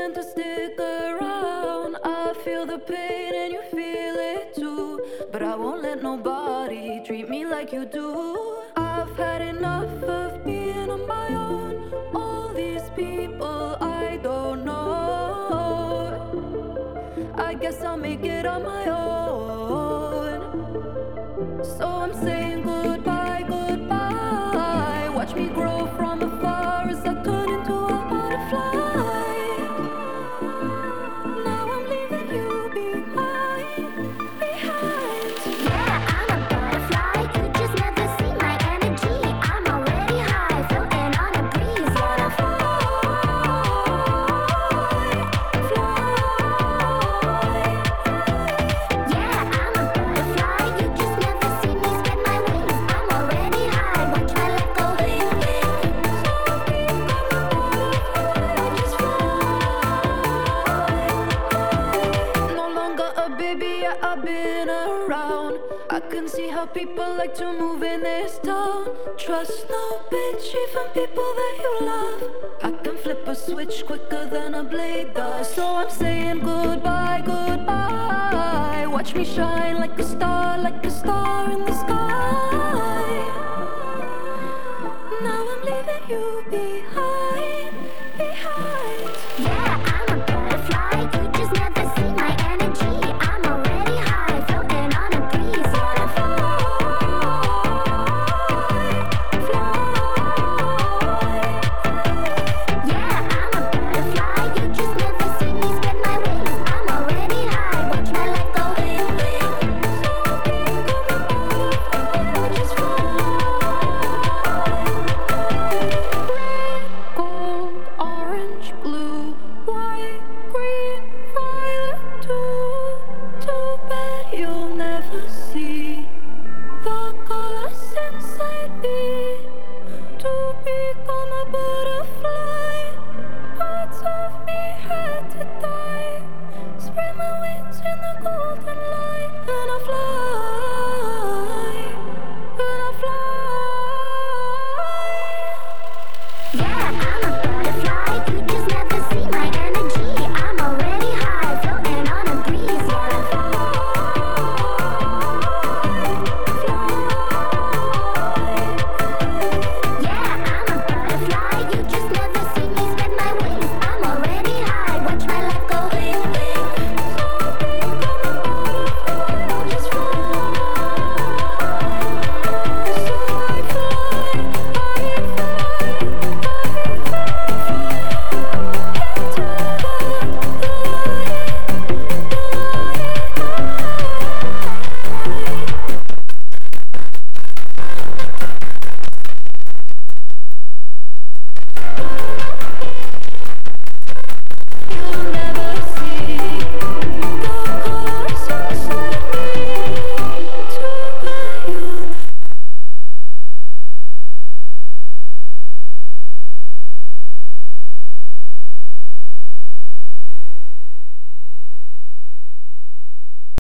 meant to stick around. I feel the pain and you feel it too, but I won't let nobody treat me like you do. I've had enough of being on my own. All these people I don't know. I guess I'll make it on my own. So I'm saying goodbye, goodbye. Watch me grow from afar as I turn into a butterfly. Now I'm leaving you behind, behind. Yeah, I'm a butterfly. You just never see my energy. I'm already high, floating on a breeze. Wanna fly, fly. Yeah, I'm a butterfly. You just never see me spread my wings. I'm already high. Watch my life go bling bling. Just fly. No longer a baby, yeah, I've been around. I can see how people like to move in this town. Trust no bitch, even people that you love. I can flip a switch quicker than a blade does. So I'm saying goodbye, goodbye. Watch me shine like a star in the sky. Now I'm leaving you behind, behind. Yeah, I'm a butterfly. You just never see my energy. I'm already high, floating on a breeze. Wanna fly, fly. Yeah, I'm a butterfly. You just never see me spread my wings. I'm already high. Watch my life go bling bling. Just fly. Red, gold, orange, blue, white, green, violet, too bad you'll never see the colors inside me. To become a butterfly, parts of me had to die. Spread my wings in the golden light.